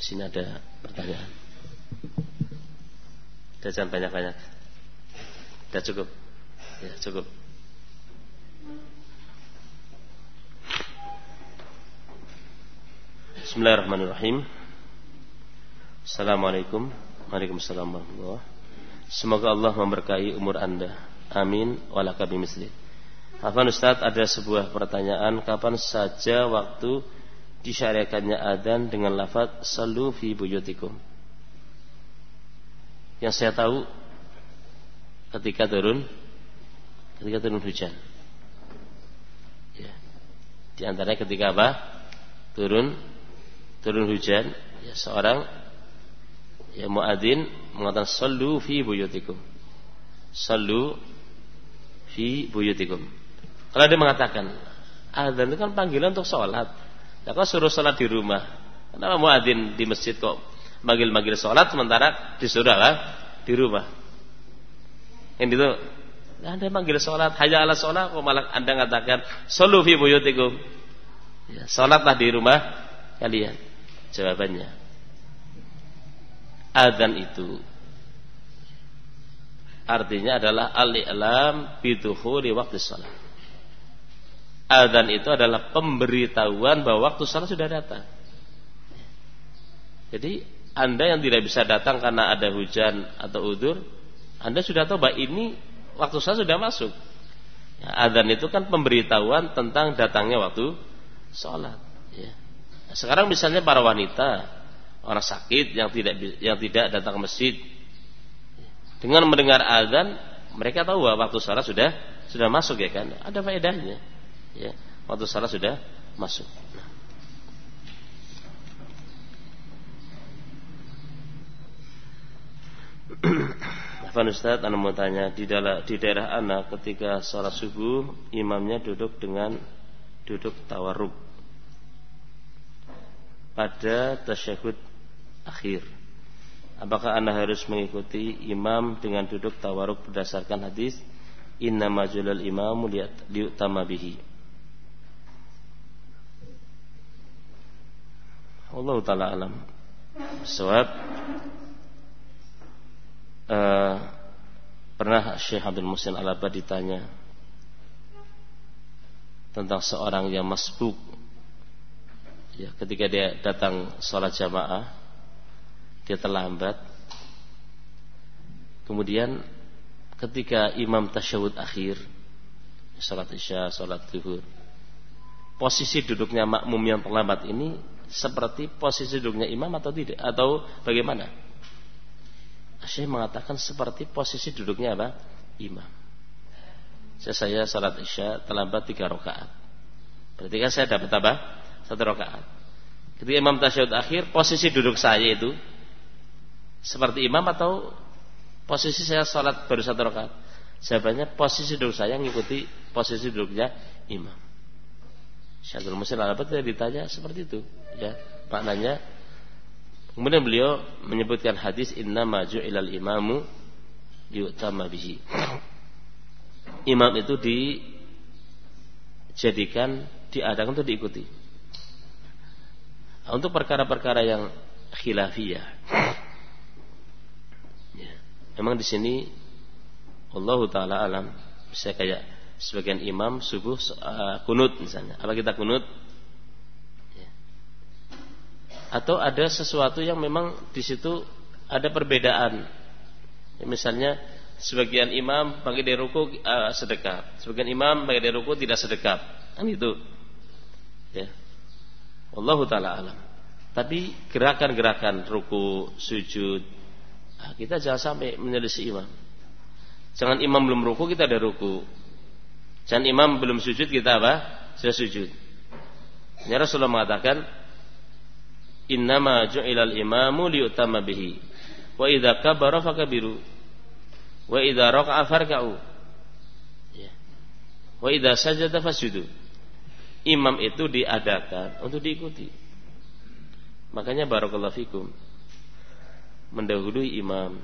Sini ada pertanyaan. Jangan banyak-banyak. Sudah cukup. Ya, cukup. Bismillahirrahmanirrahim. Assalamualaikum. Waalaikumsalam warahmatullahi wabarakatuh. Semoga Allah memberkahi umur Anda. Amin. Walaka bimisli. Afwan Ustaz, ada sebuah pertanyaan. Kapan saja waktu disyariatkannya adzan dengan lafaz sallu fi buyutikum? Yang saya tahu ketika turun hujan. Ya. Di antaranya ketika apa? Turun hujan, ya seorang ya muadzin mengatakan sallu fi buyutikum. Sallu fi buyutikum. Kalau dia mengatakan adzan itu kan panggilan untuk sholat. Ya kok suruh sholat di rumah? Kenapa muadzin di masjid kok manggil sholat sementara disuruh apa? Di rumah. Yang itu Anda manggil sholat, hayya ala sholat, kok malah Anda katakan sallu fi buyutikum. Ya, sholatlah di rumah kalian. Jawabannya, adzan itu artinya adalah al-i'lam bidukhuli waktu sholat. Adzan itu adalah pemberitahuan bahwa waktu sholat sudah datang. Jadi Anda yang tidak bisa datang karena ada hujan atau udzur, Anda sudah tahu bahwa ini waktu sholat sudah masuk. Ya, adzan itu kan pemberitahuan tentang datangnya waktu sholat. Ya. Nah, sekarang misalnya para wanita, orang sakit yang tidak datang ke masjid, dengan mendengar adzan, mereka tahu bahwa waktu sholat sudah masuk, ya kan? Ada faedahnya. Ya, waktu sholat sudah masuk. Afwan Ustaz, Anda mau tanya, di daerah Anda ketika sholat subuh imamnya duduk tawarruk pada tasyahud akhir. Apakah Anda harus mengikuti imam dengan duduk tawarruk berdasarkan hadis innama julal imamu liyutama bihi? Allah Ta'ala alam. Sebab pernah Syekh Abdul Muhsin Al-Abbad ditanya tentang seorang yang masbuk, ya, ketika dia datang sholat jamaah, dia terlambat. Kemudian ketika imam tasyahud akhir, sholat isya, sholat zuhur, posisi duduknya makmum yang terlambat ini seperti posisi duduknya imam atau tidak, atau bagaimana? Syekh mengatakan seperti posisi duduknya apa? Imam. Saya sholat isya terlambat 3 rakaat. Berarti kan saya dapat apa? 1 rakaat. Ketika imam tasyahud akhir, posisi duduk saya itu seperti imam atau posisi saya sholat baru 1 rakaat? Jawabannya posisi duduk saya mengikuti posisi duduknya imam. Syaikhul Muslim Al-Abbad ditanya seperti itu, ya, maknanya. Kemudian beliau menyebutkan hadis innama ju'ilal imamu yu'tama bihi. Imam itu diadakan untuk diikuti. Untuk perkara-perkara yang khilafiyah, ya, memang di sini Allah Ta'ala alam, bisa kayak sebagian imam subuh kunut misalnya. Apa kita kunut? Ya. Atau ada sesuatu yang memang di situ ada perbedaan. Ya, misalnya sebagian imam bagi dari ruku sedekap, sebagian imam bagi dari ruku tidak sedekap. Kan itu. Ya. Allah Ta'ala alam. Tapi gerakan-gerakan ruku, sujud, kita jangan sampai menyelisih imam. Jangan imam belum ruku kita ada ruku. Jangan imam belum sujud kita apa? Sudah sujud. Ya, Rasulullah mengatakan innama ju'ilal imamu liyutama bihi wa idza kabara fakabiru wa idza raka'a farka'u, ya, wa idza sajada fasjudu. Imam itu diadakan untuk diikuti. Makanya barakallahu fikum, mendahului imam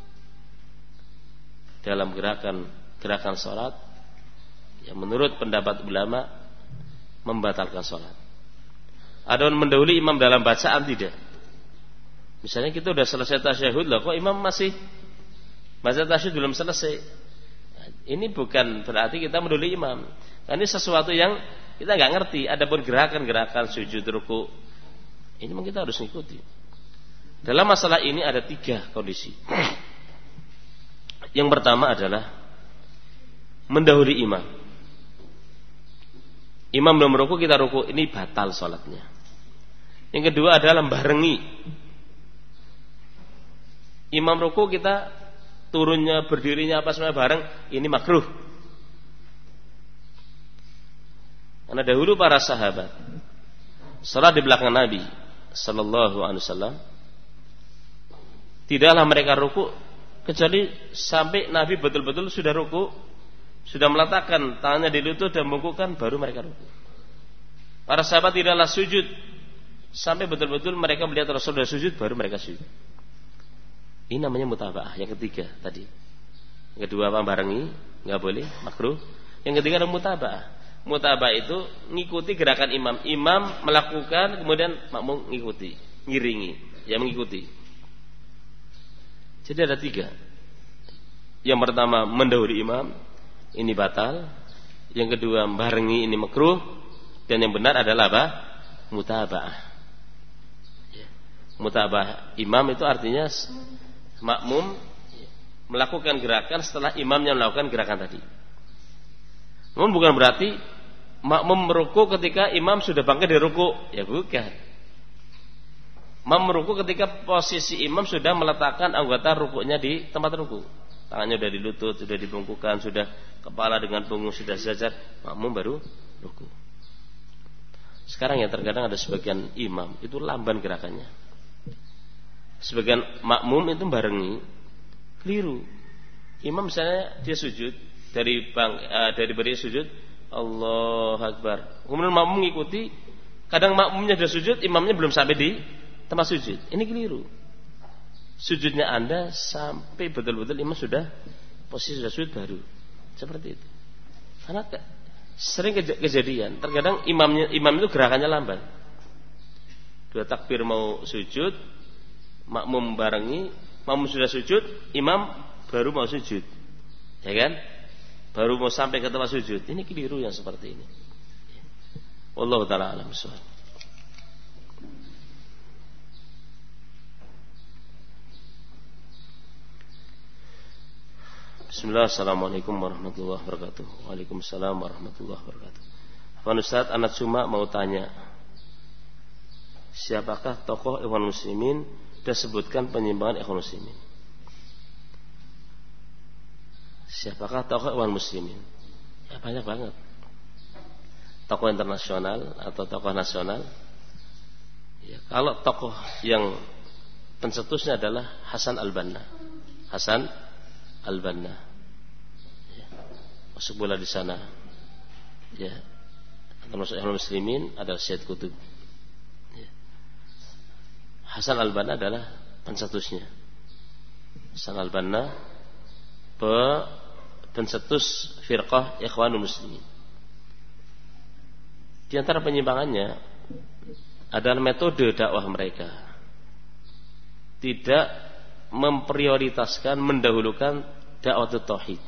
dalam gerakan salat, yang menurut pendapat ulama membatalkan sholat. Adapun mendahului imam dalam bacaan tidak. Misalnya kita udah selesai tasyahud loh, kok imam masih baca tasyahud belum selesai. Nah, ini bukan berarti kita mendahului imam. Nah, ini sesuatu yang kita nggak ngerti. Adapun gerakan-gerakan sujud, ruku, ini memang kita harus ngikuti. Dalam masalah ini ada 3 kondisi. Yang pertama adalah mendahului imam. Imam belum ruku, kita ruku, ini batal sholatnya. Yang kedua adalah barengi. Imam ruku, kita turunnya, berdirinya apa semua bareng, ini makruh. Karena dahulu para sahabat salat di belakang Nabi sallallahu alaihi wasallam, tidaklah mereka ruku kecuali sampai Nabi betul-betul sudah ruku, sudah meletakkan tangannya di lutut dan membungkukkan, baru mereka ruku. Para sahabat tidaklah sujud sampai betul-betul mereka melihat Rasul sudah sujud, baru mereka sujud. Ini namanya mutaba'ah. Yang ketiga tadi. Yang kedua apa? Barengi, nggak boleh, makruh. Yang ketiga adalah mutaba'ah. Mutaba'ah itu ngikuti gerakan imam. Imam melakukan, kemudian makmum ngikuti, ngiringi, ya mengikuti. Jadi ada 3. Yang pertama mendahului imam, ini batal. Yang kedua barengi, ini makruh. Dan yang benar adalah apa? Mutaba'ah. Mutaba'ah imam itu artinya makmum melakukan gerakan setelah imamnya melakukan gerakan tadi. Namun bukan berarti makmum meruku ketika imam sudah bangkit dari ruku, ya bukan. Makmum meruku ketika posisi imam sudah meletakkan anggota rukuknya di tempat ruku. Tangannya sudah di lutut, sudah dibungkukkan, sudah kepala dengan punggung sudah sejajar, makmum baru ruku. Sekarang ya terkadang ada sebagian imam itu lamban gerakannya. Sebagian makmum itu barengi, keliru. Imam misalnya dia sujud dari berdiri sujud, Allahu Akbar. Kemudian makmum mengikuti, kadang makmumnya sudah sujud, imamnya belum sampai di tempat sujud. Ini keliru. Sujudnya Anda sampai betul-betul imam sudah posisi sudah sujud baru. Seperti itu. Karena sering kejadian, terkadang imam itu gerakannya lamban. 2 takbir mau sujud, makmum barengi, makmum sudah sujud, imam baru mau sujud, ya kan? Baru mau sampai ke tempat sujud. Ini keliru yang seperti ini. Wallahu ta'ala a'lam bishawab. Bismillah, assalamualaikum warahmatullahi wabarakatuh. Waalaikumsalam warahmatullahi wabarakatuh. Pak Ustaz, anak cuma mau tanya, siapakah tokoh Ikhwan Muslimin? Sudah sebutkan penyimpangan Ikhwan Muslimin. Siapakah tokoh Ikhwan Muslimin? Ya banyak banget. Tokoh internasional atau tokoh nasional. Ya, kalau tokoh yang pencetusnya adalah Hasan Al-Banna. Hasan Al-Banna. Ya, masuk bola di sana. Ya, termasuk Ikhwan Muslimin adalah Syed Qutb. Hasan Al-Banna adalah pencetusnya. Hasan Al-Banna pencetus firqah Ikhwanul Muslimin. Di antara penyimpangannya adalah metode dakwah mereka. Tidak memprioritaskan, mendahulukan dakwah tauhid.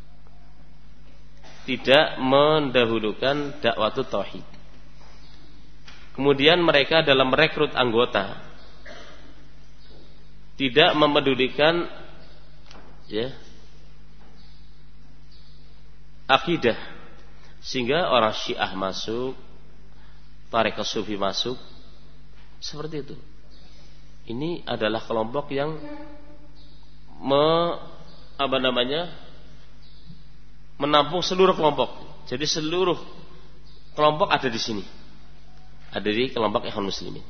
Tidak mendahulukan dakwah tauhid. Kemudian mereka dalam merekrut anggota tidak memedulikan akidah, sehingga orang Syiah masuk, tarekat Sufi masuk, seperti itu. Ini adalah kelompok yang menampung seluruh kelompok. Jadi seluruh kelompok ada di sini, ada di kelompok Ikhwan Muslimin.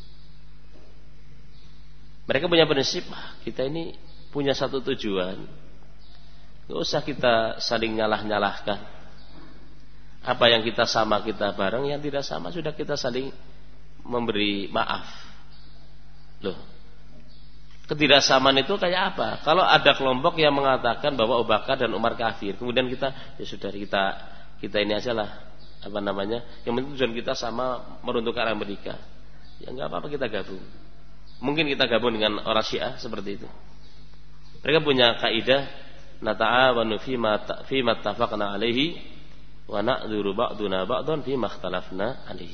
Mereka punya prinsip, kita ini punya satu tujuan. Gak usah kita saling nyalah-nyalahkan. Apa yang kita sama kita bareng, yang tidak sama sudah kita saling memberi maaf. Loh, ketidaksamaan itu kayak apa? Kalau ada kelompok yang mengatakan bahwa Abu Bakar dan Umar kafir, kemudian kita, ya sudah kita ini aja lah, yang penting tujuan kita sama, meruntuhkan Amerika. Ya nggak apa-apa, kita gabung. Mungkin kita gabung dengan orang Syiah seperti itu. Mereka punya kaidah nata'awanu fi ma ittafaqna alaihi wa na'dzuru ba'duna ba'dhan fi ma ikhtalafna alaihi.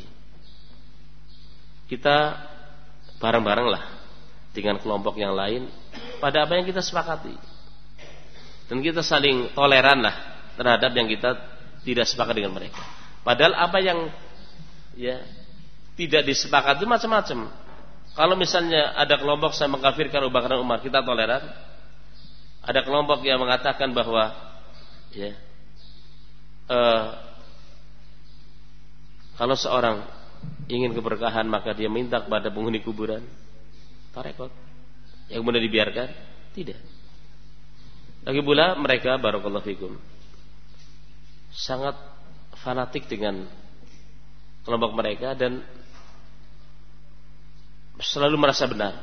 Kita bareng-bareng lah dengan kelompok yang lain pada apa yang kita sepakati. Dan kita saling toleran lah terhadap yang kita tidak sepakat dengan mereka. Padahal apa yang tidak disepakati itu macam-macam. Kalau misalnya ada kelompok saya mengkafirkan Abu Bakar dan Umar, kita toleran. Ada kelompok yang mengatakan bahwa kalau seorang ingin keberkahan maka dia minta kepada penghuni kuburan, tarekat, yang kemudian dibiarkan, tidak. Lagi pula mereka barakallahu fikum sangat fanatik dengan kelompok mereka dan selalu merasa benar.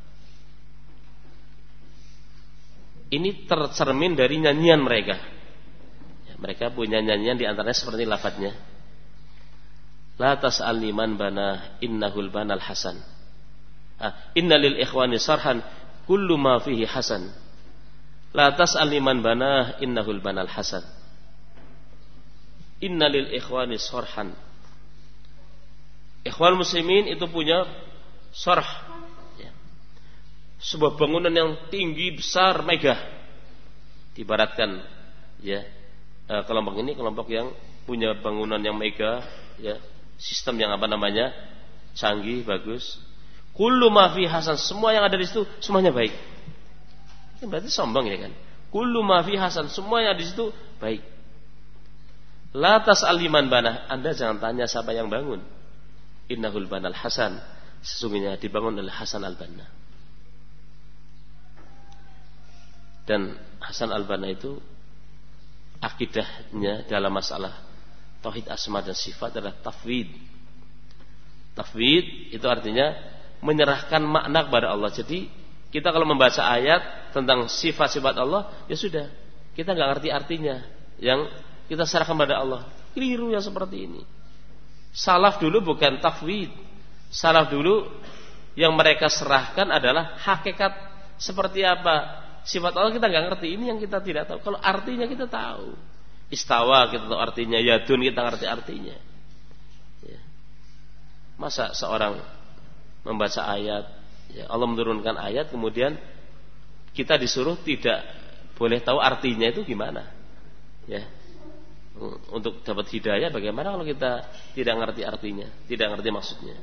Ini tercermin dari nyanyian mereka. Mereka punya nyanyian di antaranya seperti lafadznya. La tas'alni man bana innahul banal hasan. Inna lil ikhwani sarhan kullu ma fihi hasan. La tas'alni man bana innahul banal hasan. Inna lil ikhwani sarhan. Ikhwan muslimin itu punya sarh, sebuah bangunan yang tinggi, besar, megah. Diibaratkan kelompok ini kelompok yang punya bangunan yang megah, sistem yang canggih, bagus. Kullu ma fi hasan, semua yang ada di situ semuanya baik. Ini berarti sombong ya kan? Kullu ma fi hasan, semua yang ada di situ baik. La tas'al liman bana, Anda jangan tanya siapa yang bangun. Innahul banal hasan, sesungguhnya dibangun oleh Hasan al-Banna. Dan Hasan al-Banna itu akidahnya dalam masalah tauhid asma dan sifat adalah tafwid. Tafwid itu artinya menyerahkan makna kepada Allah. Jadi kita kalau membaca ayat tentang sifat-sifat Allah, ya sudah, kita nggak ngerti artinya, yang kita serahkan kepada Allah. Keliru yang seperti ini. Salaf dulu bukan tafwid. Salaf dulu yang mereka serahkan adalah hakikat seperti apa sifat Allah, kita nggak ngerti. Ini yang kita tidak tahu. Kalau artinya kita tahu. Istawa kita tahu artinya, yadun kita ngerti artinya. Masa seorang membaca ayat, Allah menurunkan ayat, kemudian kita disuruh tidak boleh tahu artinya, itu gimana? Untuk dapat hidayah bagaimana kalau kita tidak ngerti artinya, tidak ngerti maksudnya?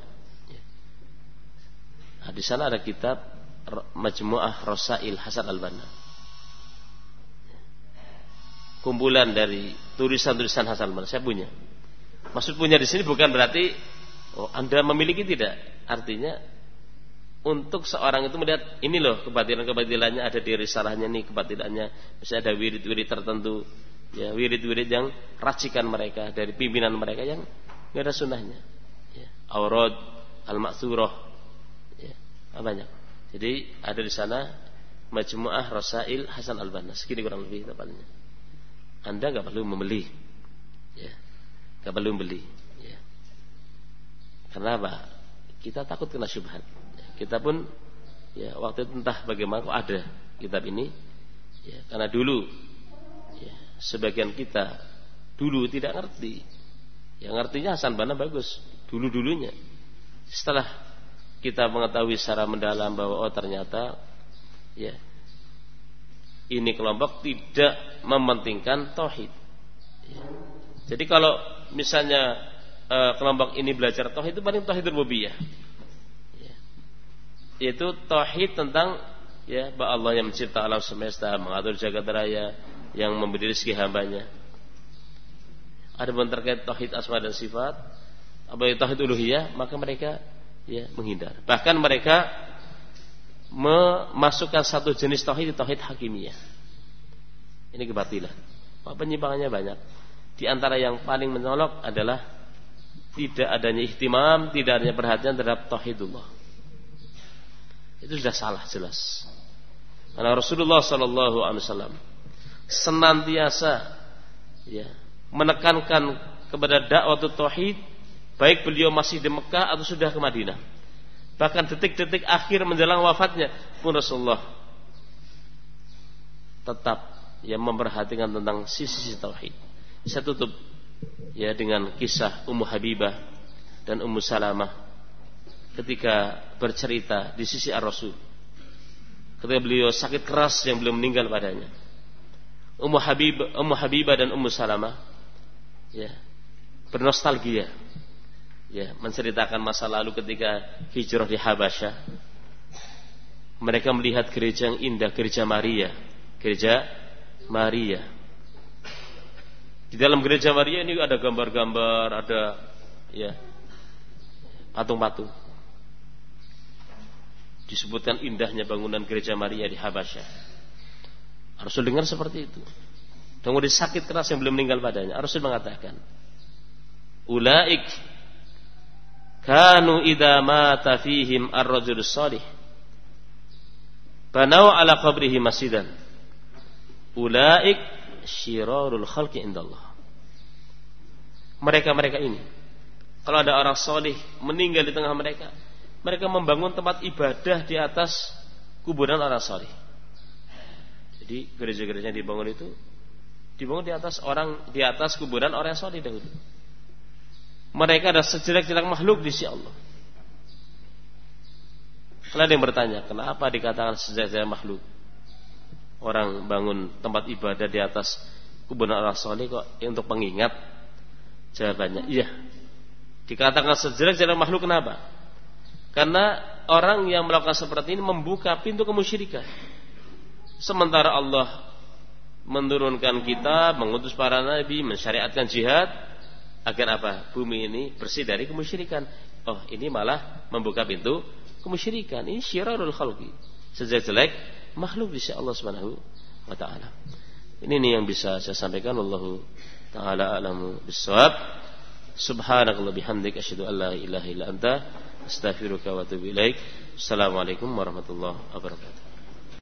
Nah, di sana ada kitab Majmu'ah Rasail Hasan al-Banna, kumpulan dari tulisan-tulisan Hasan al-Banna. Saya punya. Maksud punya di sini bukan berarti Anda memiliki, tidak. Artinya untuk seorang itu melihat ini loh kebatilan-kebatilannya ada di risalahnya nih, kebatilannya. Misalnya ada wirid-wirid tertentu, wirid-wirid yang racikan mereka dari pimpinan mereka yang nggak ada sunnahnya. Aurad al-Ma'thurah, banyak. Jadi ada di sana Majmu'ah Rasail Hasan al-Banna, segini kurang lebih tepatnya. Anda nggak perlu membeli, nggak perlu membeli. Karena apa? Kita takut kena syubhat. Kita pun waktu itu entah bagaimana kok ada kitab ini. Karena dulu sebagian kita dulu tidak ngerti. Yang ngertinya Hasan Banna bagus dulu-dulunya. Setelah kita mengetahui secara mendalam bahwa ternyata ini kelompok tidak mementingkan tauhid. Jadi kalau misalnya kelompok ini belajar tauhid, itu paling tauhid rububiyah, yaitu tauhid tentang bahwa Allah yang mencipta alam semesta, mengatur jagat raya, yang memberi rezeki hambanya. Adapun terkait tauhid asma dan sifat, apa itu tauhid uluhiyah, maka mereka menghindar. Bahkan mereka memasukkan satu jenis tauhid, tauhid hakimiyah. Ini kebatilan. Penyimpangannya banyak. Di antara yang paling menyolok adalah tidak adanya ihtimam, tidak adanya perhatian terhadap tauhidullah. Itu sudah salah jelas. Karena Rasulullah SAW senantiasa menekankan kepada dakwah tauhid, baik beliau masih di Mekah atau sudah ke Madinah. Bahkan detik-detik akhir menjelang wafatnya pun Rasulullah tetap memperhatikan tentang sisi tauhid. Saya tutup dengan kisah Ummu Habibah dan Ummu Salamah ketika bercerita di sisi Ar-Rasul. Ketika beliau sakit keras yang beliau meninggal padanya. Ummu Habibah dan Ummu Salamah bernostalgia, menceritakan masa lalu ketika hijrah di Habasyah. Mereka melihat gereja yang indah, gereja Maria. Di dalam gereja Maria ini ada gambar-gambar, ada patung-patung. Disebutkan indahnya bangunan gereja Maria di Habasyah. Rasul dengar seperti itu. Kemudian sakit keras yang belum meninggal padanya. Rasul mengatakan, "Ulaik kanu idza mata fihim ar-rajulus shalih banau ala qabrihi masjidan. Ulaik syirarul khalqi indallah." Mereka ini, kalau ada orang salih meninggal di tengah mereka, mereka membangun tempat ibadah di atas kuburan orang salih. Jadi gereja-gereja yang dibangun itu dibangun di atas kuburan orang salih dahulu. Mereka adalah sejelek-jelek makhluk di sisi Allah. Kalau ada yang bertanya, kenapa dikatakan sejelek-jelek makhluk? Orang bangun tempat ibadah di atas kuburan orang salih kok untuk pengingat? Jawabannya, iya. Dikatakan sejelek-jelek makhluk kenapa? Karena orang yang melakukan seperti ini membuka pintu kemusyrikan. Sementara Allah menurunkan kitab, mengutus para nabi, mensyariatkan jihad agar apa? Bumi ini bersih dari kemusyrikan. Oh, ini malah membuka pintu kemusyrikan. Ini syirarul khalqi, sejelek-jelek makhluk di sisi Allah Subhanahu wa taala. Ini yang bisa saya sampaikan. Wallahu taala a'lamu bissawab. Subhanakallah bihamdik asyhadu an la ilaha illa anta astaghfiruka wa atubu ilaik. Assalamualaikum warahmatullahi wabarakatuh.